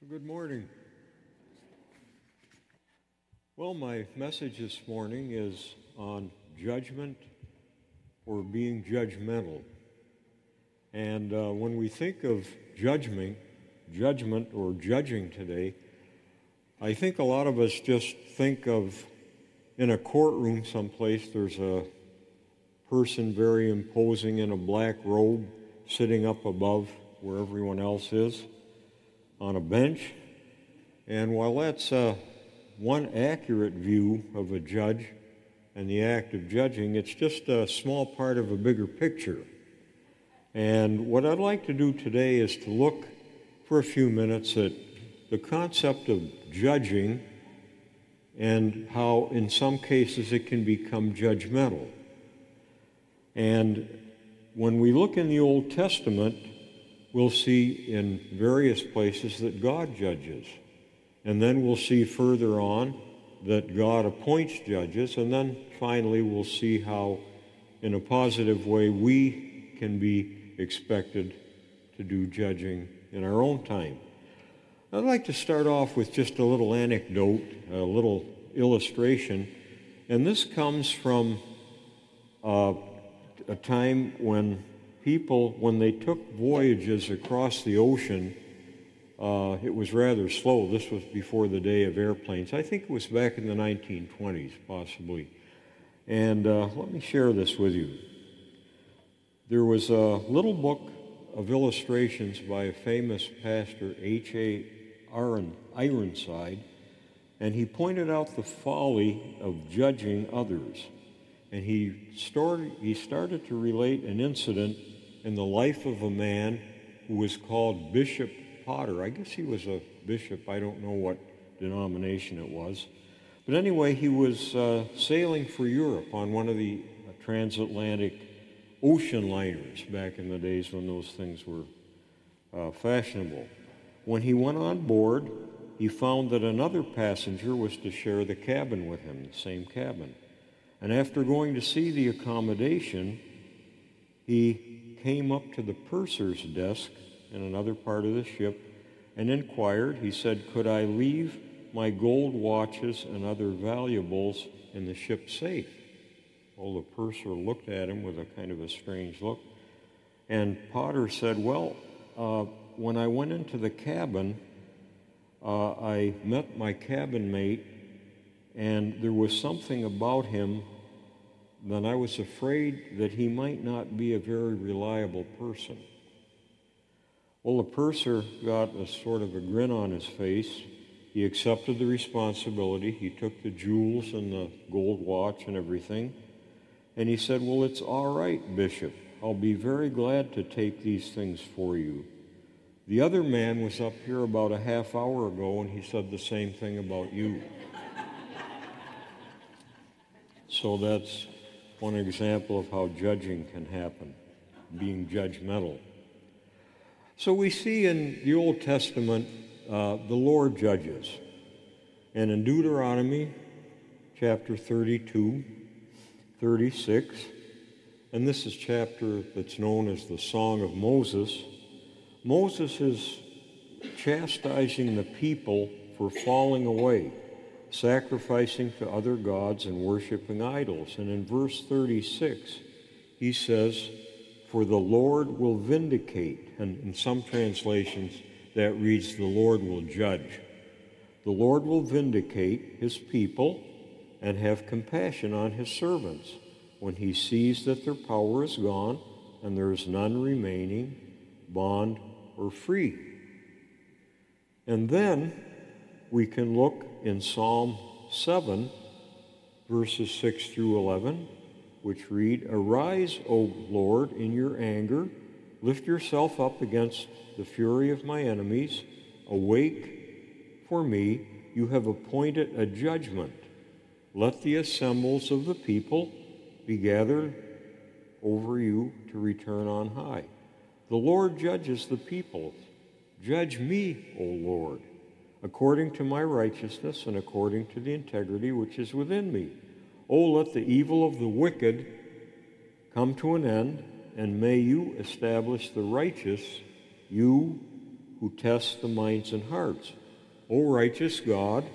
Good morning. Well, my message this morning is on judgment or being judgmental. And when we think of judgment or judging today, I think a lot of us just think of in a courtroom someplace there's a person very imposing in a black robe sitting up above where everyone else is on a bench. And while that's one accurate view of a judge and the act of judging, it's just a small part of a bigger picture. And what I'd like to do today is to look for a few minutes at the concept of judging and how in some cases it can become judgmental. And when we look in the Old Testament, we'll see in various places that God judges. And then we'll see further on that God appoints judges. And then finally we'll see how, in a positive way, we can be expected to do judging in our own time. I'd like to start off with just a little anecdote, a little illustration. And this comes from a time when people, when they took voyages across the ocean, it was rather slow. This was before the day of airplanes. I think it was back in the 1920s, possibly. And let me share this with you. There was a little book of illustrations by a famous pastor, H.A. Ironside, and he pointed out the folly of judging others. And he started to relate an incident in the life of a man who was called Bishop Potter. I guess he was a bishop. I don't know what denomination it was. But anyway, he was sailing for Europe on one of the transatlantic ocean liners back in the days when those things were fashionable. When he went on board, he found that another passenger was to share the cabin with him, the same cabin. And after going to see the accommodation, he came up to the purser's desk in another part of the ship and inquired. He said, "Could I leave my gold watches and other valuables in the ship's safe?" Well, the purser looked at him with a kind of a strange look. And Potter said, "Well, when I went into the cabin, I met my cabin mate, and there was something about him that I was afraid that he might not be a very reliable person." Well, the purser got a sort of a grin on his face. He accepted the responsibility. He took the jewels and the gold watch and everything. And he said, "Well, it's all right, Bishop. I'll be very glad to take these things for you. The other man was up here about a half hour ago, and he said the same thing about you." So that's one example of how judging can happen, being judgmental. So we see in the Old Testament, the Lord judges. And in Deuteronomy chapter 32, 36, and this is chapter that's known as the Song of Moses, Moses is chastising the people for falling away, sacrificing to other gods and worshiping idols. And in verse 36, he says, "For the Lord will vindicate," and in some translations that reads, "The Lord will judge." The Lord will vindicate his people and have compassion on his servants when he sees that their power is gone and there is none remaining, bond or free. And then we can look in Psalm 7, verses 6 through 11, which read, "Arise, O Lord, in your anger. Lift yourself up against the fury of my enemies. Awake for me. You have appointed a judgment. Let the assemblies of the people be gathered over you to return on high." The Lord judges the people. "Judge me, O Lord, according to my righteousness and according to the integrity which is within me. Oh, let the evil of the wicked come to an end, and may you establish the righteous, you who tests the minds and hearts. O righteous God,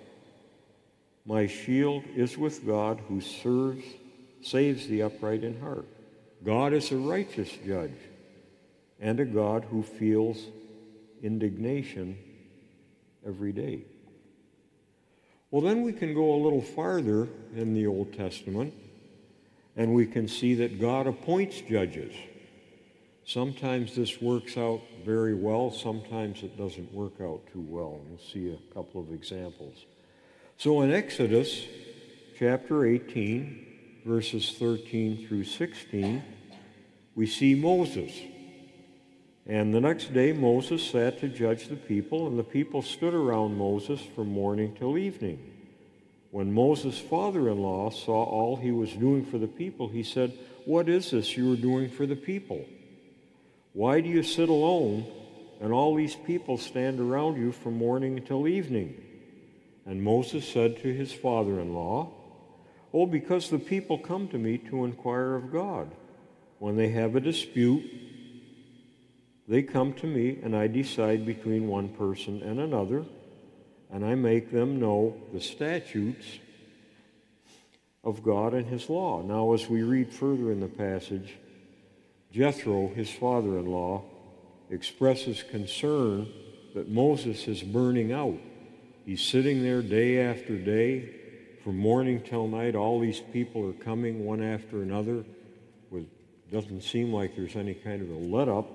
my shield is with God who saves the upright in heart. God is a righteous judge and a God who feels indignation every day. Well, then we can go a little farther in the Old Testament, and we can see that God appoints judges. Sometimes this works out very well, sometimes it doesn't work out too well. We'll see a couple of examples. So in Exodus chapter 18, verses 13 through 16, we see Moses. And the next day Moses sat to judge the people, and the people stood around Moses from morning till evening. When Moses' father-in-law saw all he was doing for the people, he said, "What is this you are doing for the people? Why do you sit alone, and all these people stand around you from morning until evening?" And Moses said to his father-in-law, "Oh, because the people come to me to inquire of God. When they have a dispute, they come to me, and I decide between one person and another, and I make them know the statutes of God and his law." Now, as we read further in the passage, Jethro, his father-in-law, expresses concern that Moses is burning out. He's sitting there day after day, from morning till night. All these people are coming one after another. Doesn't seem like there's any kind of a let-up.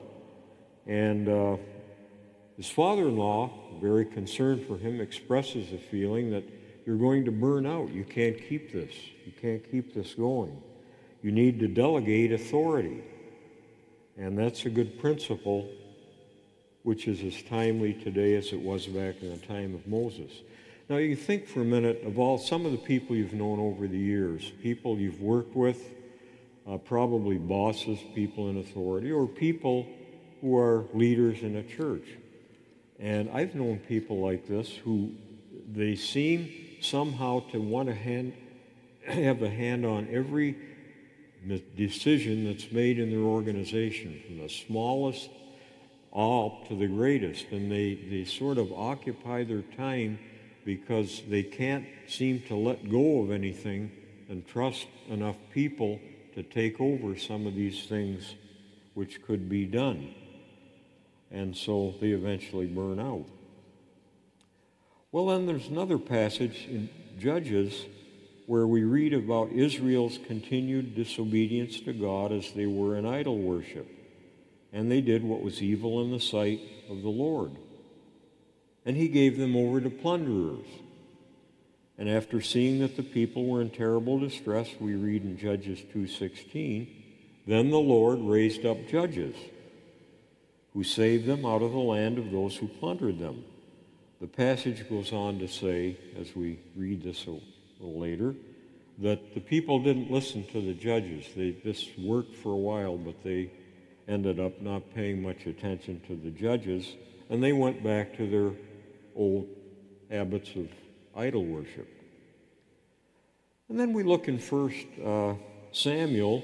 And his father-in-law, very concerned for him, expresses a feeling that you're going to burn out. You can't keep this. You can't keep this going. You need to delegate authority. And that's a good principle, which is as timely today as it was back in the time of Moses. Now you think for a minute of some of the people you've known over the years, people you've worked with, probably bosses, people in authority, or people who are leaders in a church. And I've known people like this who they seem somehow to want to have a hand on every decision that's made in their organization, from the smallest all up to the greatest. And they sort of occupy their time because they can't seem to let go of anything and trust enough people to take over some of these things which could be done. And so they eventually burn out. Well, then there's another passage in Judges where we read about Israel's continued disobedience to God as they were in idol worship. And they did what was evil in the sight of the Lord. And he gave them over to plunderers. And after seeing that the people were in terrible distress, we read in Judges 2:16, then the Lord raised up judges who saved them out of the land of those who plundered them. The passage goes on to say, as we read this a little later, that the people didn't listen to the judges. This worked for a while, but they ended up not paying much attention to the judges, and they went back to their old habits of idol worship. And then we look in 1 Samuel,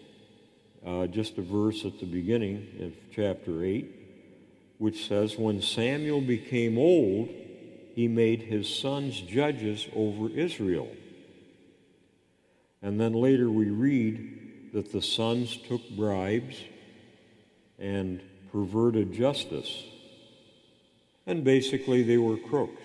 just a verse at the beginning of chapter 8, which says, when Samuel became old, he made his sons judges over Israel. And then later we read that the sons took bribes and perverted justice. And basically they were crooks.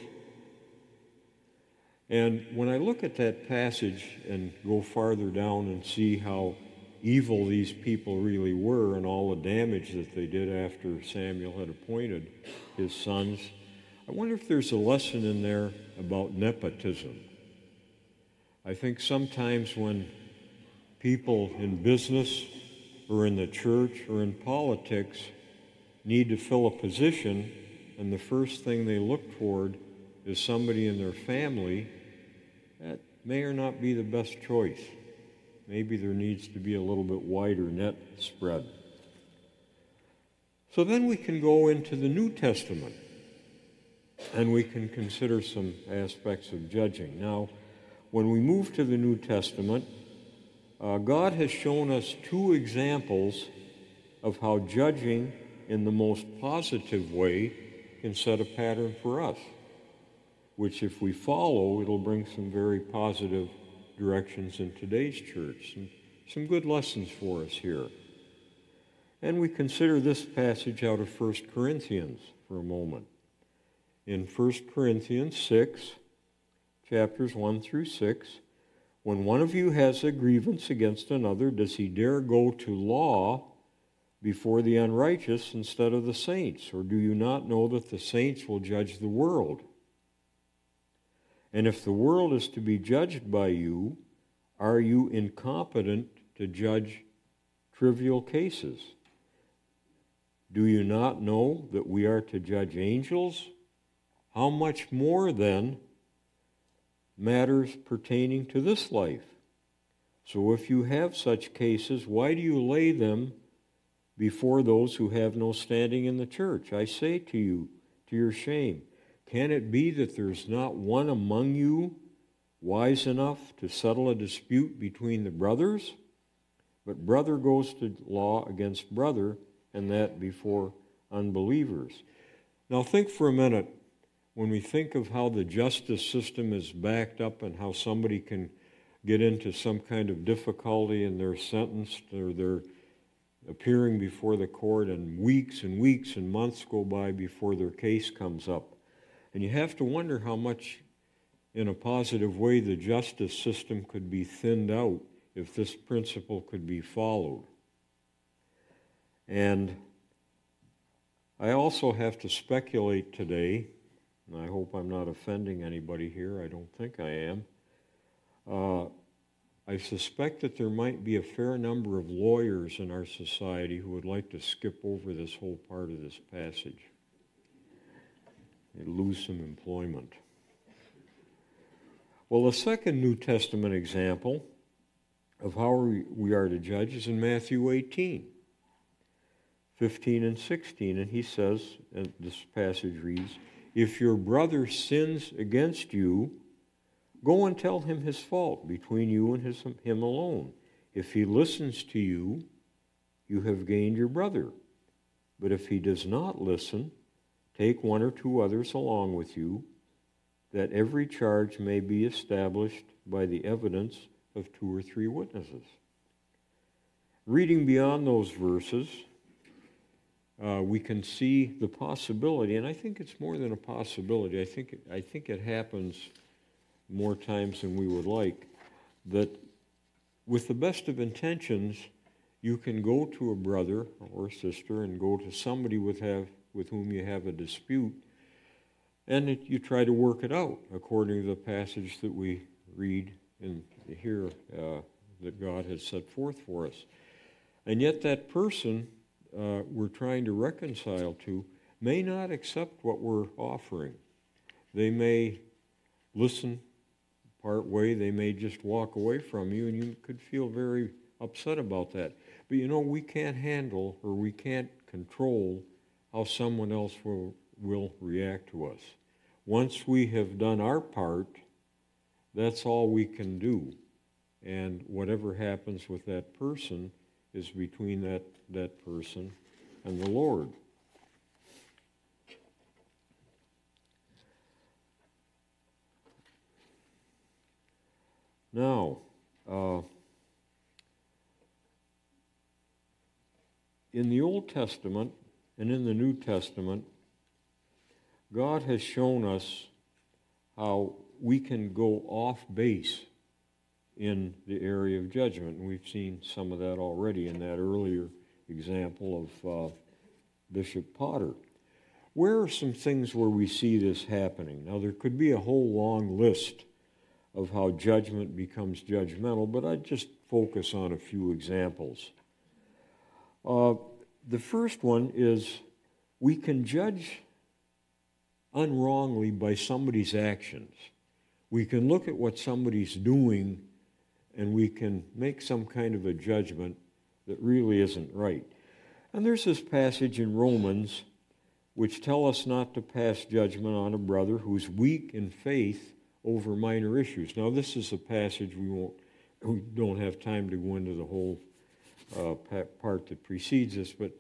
And when I look at that passage and go farther down and see how evil these people really were and all the damage that they did after Samuel had appointed his sons, I wonder if there's a lesson in there about nepotism. I think sometimes when people in business or in the church or in politics need to fill a position, and the first thing they look toward is somebody in their family, that may or not be the best choice. Maybe there needs to be a little bit wider net spread. So then we can go into the New Testament, and we can consider some aspects of judging. Now, when we move to the New Testament, God has shown us two examples of how judging in the most positive way, can set a pattern for us, which if we follow, it'll bring some very positive directions in today's church. Some good lessons for us here. And we consider this passage out of 1 Corinthians for a moment. In 1 Corinthians 6, chapters 1 through 6, when one of you has a grievance against another, does he dare go to law before the unrighteous instead of the saints? Or do you not know that the saints will judge the world? And if the world is to be judged by you, are you incompetent to judge trivial cases? Do you not know that we are to judge angels? How much more, then, matters pertaining to this life? So if you have such cases, why do you lay them before those who have no standing in the church? I say to you, to your shame, can it be that there's not one among you wise enough to settle a dispute between the brothers? But brother goes to law against brother, and that before unbelievers. Now think for a minute, when we think of how the justice system is backed up and how somebody can get into some kind of difficulty and they're sentenced or they're appearing before the court and weeks and months go by before their case comes up. And you have to wonder how much, in a positive way, the justice system could be thinned out if this principle could be followed. And I also have to speculate today, and I hope I'm not offending anybody here. I don't think I am. I suspect that there might be a fair number of lawyers in our society who would like to skip over this whole part of this passage. They lose some employment. Well, the second New Testament example of how we are to judge is in Matthew 18, 15 and 16. And he says, and this passage reads, if your brother sins against you, go and tell him his fault between you and him alone. If he listens to you, you have gained your brother. But if he does not listen, take one or two others along with you, that every charge may be established by the evidence of 2 or 3 witnesses. Reading beyond those verses, we can see the possibility, and I think it's more than a possibility. I think it happens more times than we would like, that with the best of intentions, you can go to a brother or sister and go to somebody with whom you have a dispute, and you try to work it out according to the passage that we read in here that God has set forth for us. And yet that person we're trying to reconcile to may not accept what we're offering. They may listen part way, they may just walk away from you, and you could feel very upset about that. But we can't handle or we can't control how someone else will react to us. Once we have done our part, that's all we can do. And whatever happens with that person is between that person and the Lord. Now, in the Old Testament and in the New Testament, God has shown us how we can go off base in the area of judgment. And we've seen some of that already in that earlier example of Bishop Potter. Where are some things where we see this happening? Now, there could be a whole long list of how judgment becomes judgmental, but I'd just focus on a few examples. The first one is we can judge unwrongly by somebody's actions. We can look at what somebody's doing and we can make some kind of a judgment that really isn't right. And there's this passage in Romans which tell us not to pass judgment on a brother who's weak in faith over minor issues. Now, this is a passage we don't have time to go into the whole part that precedes this, but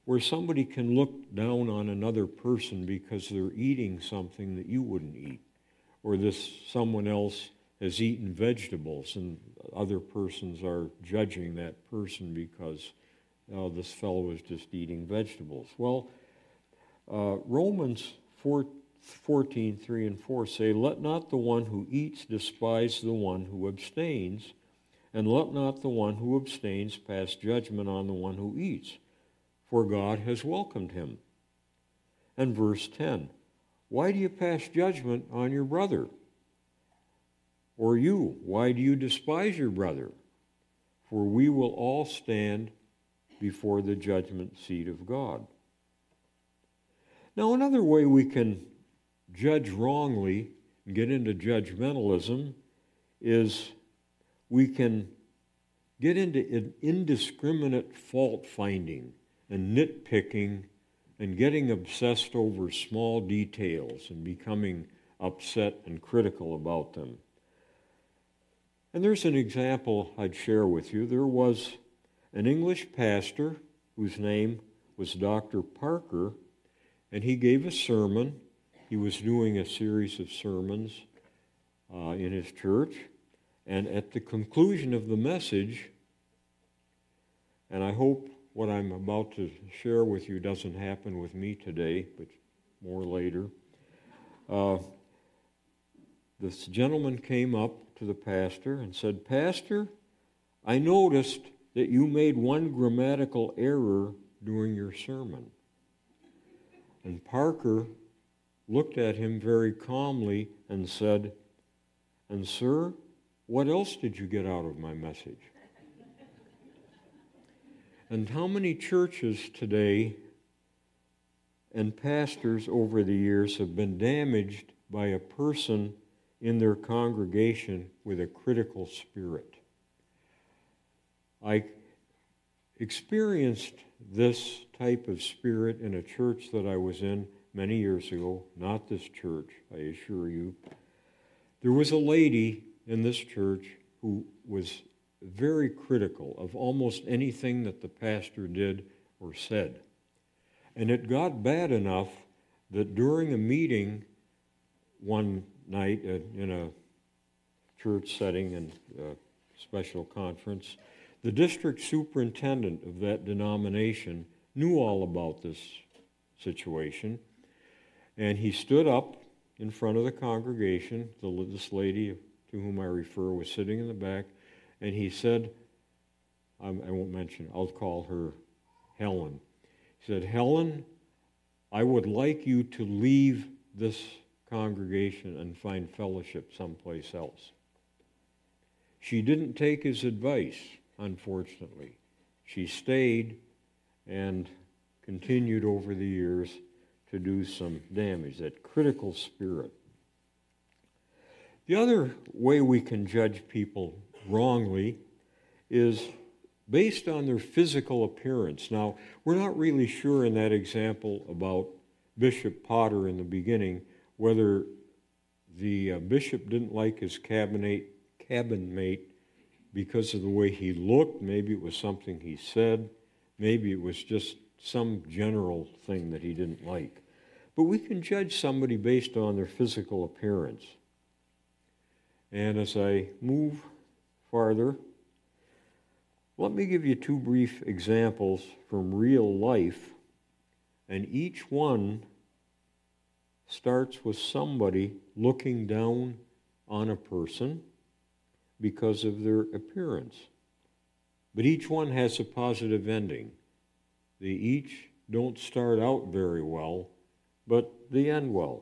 where somebody can look down on another person because they're eating something that you wouldn't eat, or someone else has eaten vegetables and other persons are judging that person because this fellow is just eating vegetables. Well, Romans 14:3 and 4 say, "Let not the one who eats despise the one who abstains, and let not the one who abstains pass judgment on the one who eats, for God has welcomed him." And verse 10, "Why do you pass judgment on your brother? Or you, why do you despise your brother? For we will all stand before the judgment seat of God." Now, another way we can judge wrongly and get into judgmentalism is we can get into indiscriminate fault finding and nitpicking and getting obsessed over small details and becoming upset and critical about them. And there's an example I'd share with you. There was an English pastor whose name was Dr. Parker, and he gave a sermon. He was doing a series of sermons in his church, and at the conclusion of the message, and I hope what I'm about to share with you doesn't happen with me today, but more later, this gentleman came up to the pastor and said, "Pastor, I noticed that you made one grammatical error during your sermon." And Parker looked at him very calmly and said, "And sir, what else did you get out of my message?" And how many churches today and pastors over the years have been damaged by a person in their congregation with a critical spirit? I experienced this type of spirit in a church that I was in many years ago, not this church, I assure you. There was a lady in this church who was very critical of almost anything that the pastor did or said. And it got bad enough that during a meeting one night in a church setting and a special conference, the district superintendent of that denomination knew all about this situation, and he stood up in front of the congregation. This lady to whom I refer was sitting in the back, and he said, I won't mention, I'll call her Helen. He said, "Helen, I would like you to leave this congregation and find fellowship someplace else." She didn't take his advice, unfortunately. She stayed and continued over the years to do some damage, that critical spirit. The other way we can judge people wrongly is based on their physical appearance. Now, we're not really sure in that example about Bishop Potter in the beginning whether the bishop didn't like his cabin mate because of the way he looked. Maybe it was something he said. Maybe it was just some general thing that he didn't like. But we can judge somebody based on their physical appearance. And as I move farther, let me give you two brief examples from real life, and each one starts with somebody looking down on a person because of their appearance. But each one has a positive ending. They each don't start out very well, but they end well.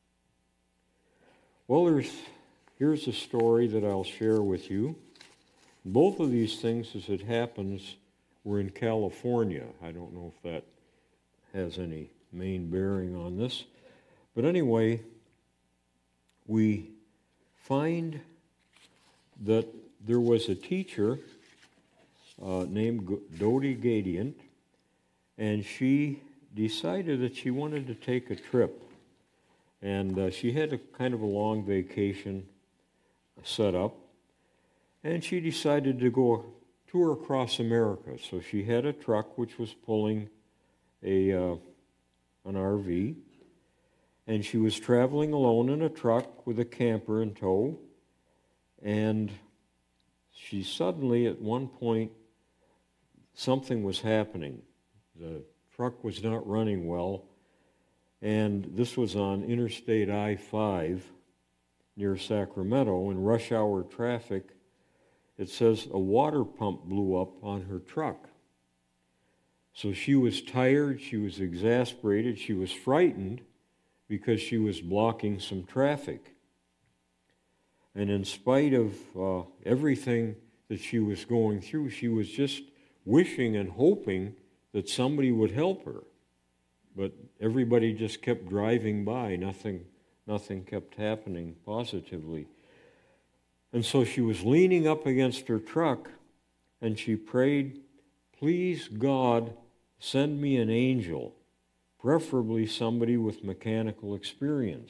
Well, here's a story that I'll share with you. Both of these things, as it happens, were in California. I don't know if that has any main bearing on this. But anyway, we find that there was a teacher named Dodie Gadient, and she decided that she wanted to take a trip. And she had a kind of a long vacation set up, and she decided to go tour across America. So she had a truck which was pulling an RV, and she was traveling alone in a truck with a camper in tow, and she suddenly, at one point, something was happening. The truck was not running well, and this was on Interstate I-5 near Sacramento in rush hour traffic. It says a water pump blew up on her truck. So she was tired, she was exasperated, she was frightened because she was blocking some traffic. And in spite of everything that she was going through, she was just wishing and hoping that somebody would help her. But everybody just kept driving by. Nothing kept happening positively. And so she was leaning up against her truck, and she prayed, "Please, God, send me an angel, preferably somebody with mechanical experience."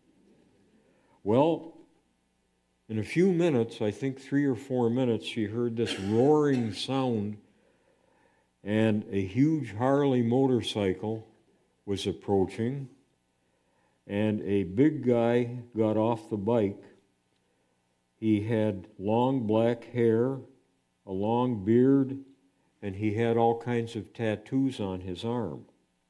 Well, in a few minutes, I think 3 or 4 minutes, she heard this roaring sound, and a huge Harley motorcycle was approaching, and a big guy got off the bike. He had long black hair, a long beard, and he had all kinds of tattoos on his arm.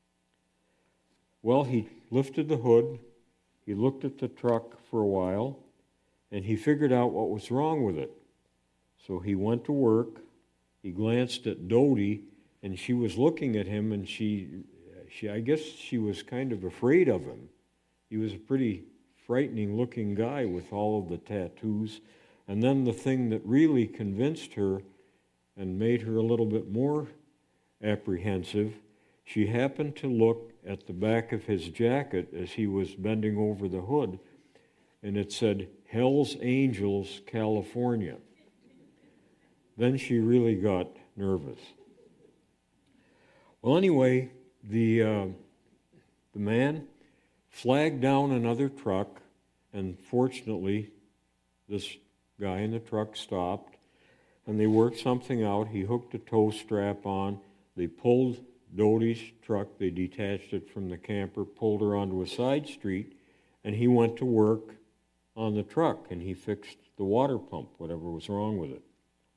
Well, he lifted the hood, he looked at the truck for a while, and he figured out what was wrong with it. So he went to work, he glanced at Dodie, and she was looking at him, and I guess she was kind of afraid of him. He was a pretty frightening looking guy with all of the tattoos. And then the thing that really convinced her and made her a little bit more apprehensive, she happened to look at the back of his jacket as he was bending over the hood, and it said, "Hell's Angels, California." Then she really got nervous. Well, anyway, the man flagged down another truck, and fortunately, this guy in the truck stopped, and they worked something out. He hooked a tow strap on. They pulled Dodie's truck. They detached it from the camper, pulled her onto a side street, and he went to work on the truck, and he fixed the water pump, whatever was wrong with it.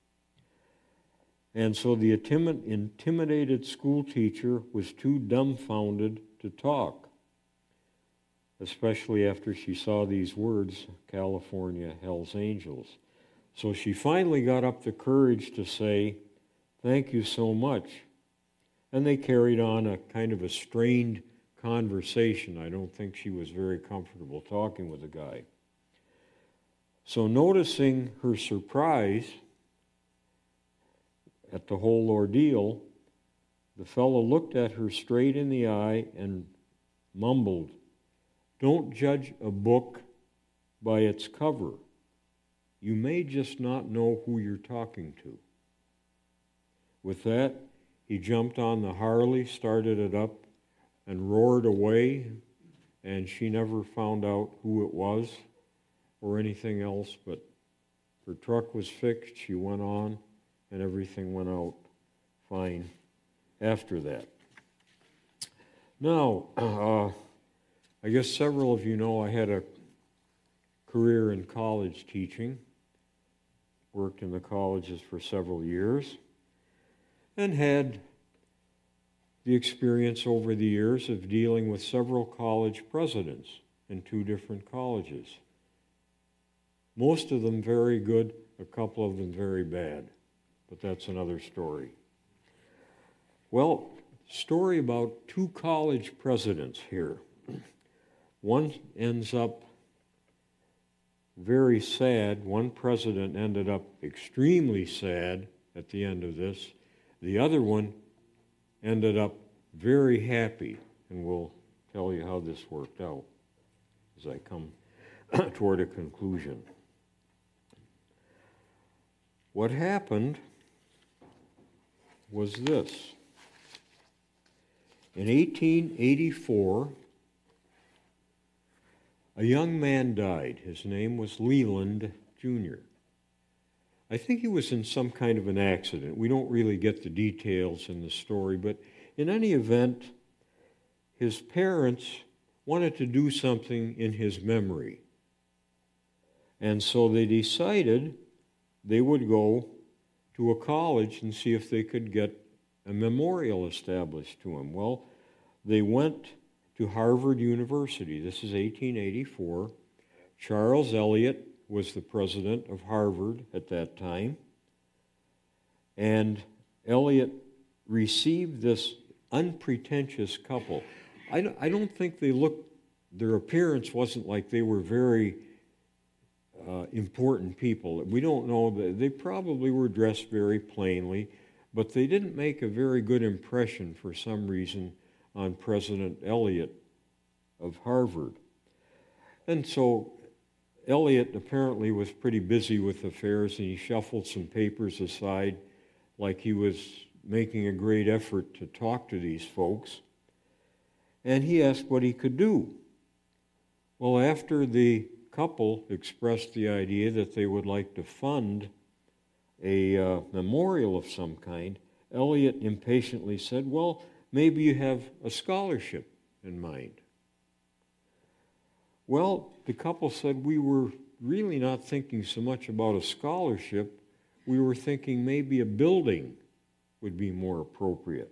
And so the intimidated school teacher was too dumbfounded to talk, especially after she saw these words, "California, Hell's Angels." So she finally got up the courage to say, "Thank you so much." And they carried on a kind of a strained conversation. I don't think she was very comfortable talking with the guy. So noticing her surprise at the whole ordeal, the fellow looked at her straight in the eye and mumbled, "Don't judge a book by its cover. You may just not know who you're talking to." With that, he jumped on the Harley, started it up, and roared away, and she never found out who it was or anything else, but her truck was fixed, she went on, and everything went out fine after that. Now, I guess several of you know I had a career in college teaching, worked in the colleges for several years, and had the experience over the years of dealing with several college presidents in 2 different colleges. Most of them very good, a couple of them very bad, but that's another story. Well, story about 2 college presidents here. One ends up very sad. One president ended up extremely sad at the end of this. The other one ended up very happy, and we'll tell you how this worked out as I come toward a conclusion. What happened was this. In 1884, a young man died. His name was Leland Jr. I think he was in some kind of an accident. We don't really get the details in the story, but in any event, his parents wanted to do something in his memory. And so they decided they would go to a college and see if they could get a memorial established to him. Well, they went to Harvard University. This is 1884. Charles Eliot was the president of Harvard at that time. And Eliot received this unpretentious couple. I don't think their appearance wasn't like they were very important people. We don't know. They probably were dressed very plainly, but they didn't make a very good impression for some reason on President Eliot of Harvard. And so Eliot apparently was pretty busy with affairs, and he shuffled some papers aside like he was making a great effort to talk to these folks. And he asked what he could do. Well, after the couple expressed the idea that they would like to fund a memorial of some kind, Eliot impatiently said, well, maybe you have a scholarship in mind. Well, the couple said, we were really not thinking so much about a scholarship. We were thinking maybe a building would be more appropriate.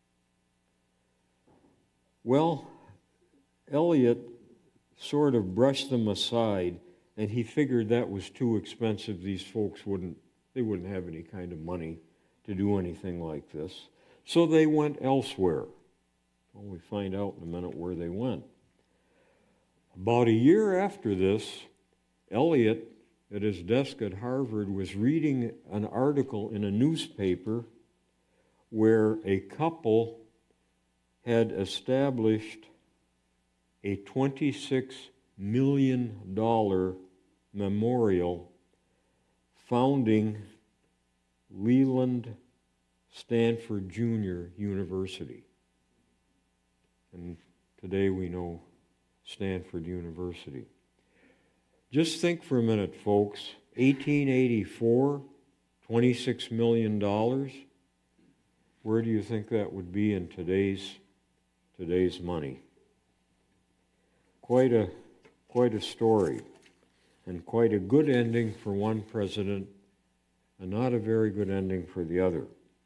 Well, Eliot sort of brushed them aside, and he figured that was too expensive. These folks wouldn't have any kind of money to do anything like this. So they went elsewhere. Well, we find out in a minute where they went. About a year after this, Eliot, at his desk at Harvard, was reading an article in a newspaper where a couple had established a $26 million memorial founding Leland Stanford Junior University. And today we know Stanford University. Just think for a minute, folks. 1884, $26 million. Where do you think that would be in today's money? Quite a story, and quite a good ending for one president, and not a very good ending for the other.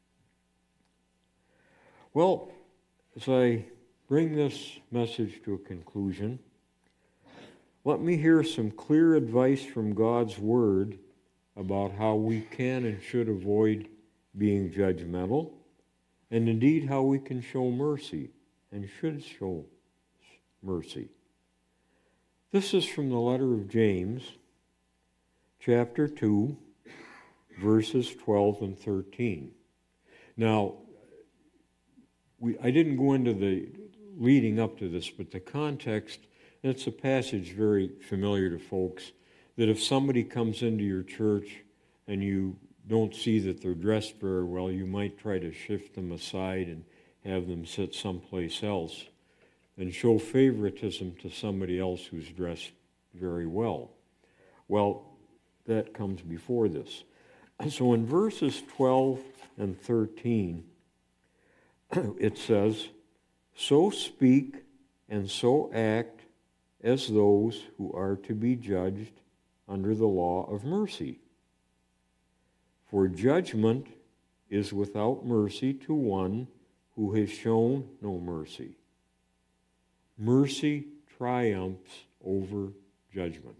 Well, as I bring this message to a conclusion, let me hear some clear advice from God's Word about how we can and should avoid being judgmental, and indeed how we can show mercy and should show mercy. This is from the letter of James, chapter 2, verses 12 and 13. Now, I didn't go into the leading up to this, but the context, and it's a passage very familiar to folks, that if somebody comes into your church and you don't see that they're dressed very well, you might try to shift them aside and have them sit someplace else and show favoritism to somebody else who's dressed very well. Well, that comes before this. So in verses 12 and 13, it says, "So speak and so act as those who are to be judged under the law of mercy. For judgment is without mercy to one who has shown no mercy." Mercy triumphs over judgment.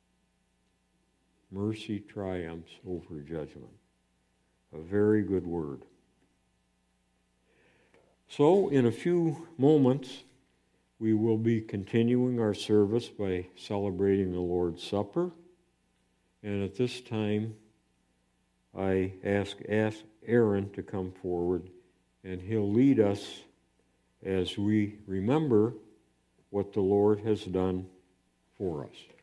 Mercy triumphs over judgment. A very good word. So, in a few moments, we will be continuing our service by celebrating the Lord's Supper. And at this time, I ask Aaron to come forward, and he'll lead us as we remember what the Lord has done for us.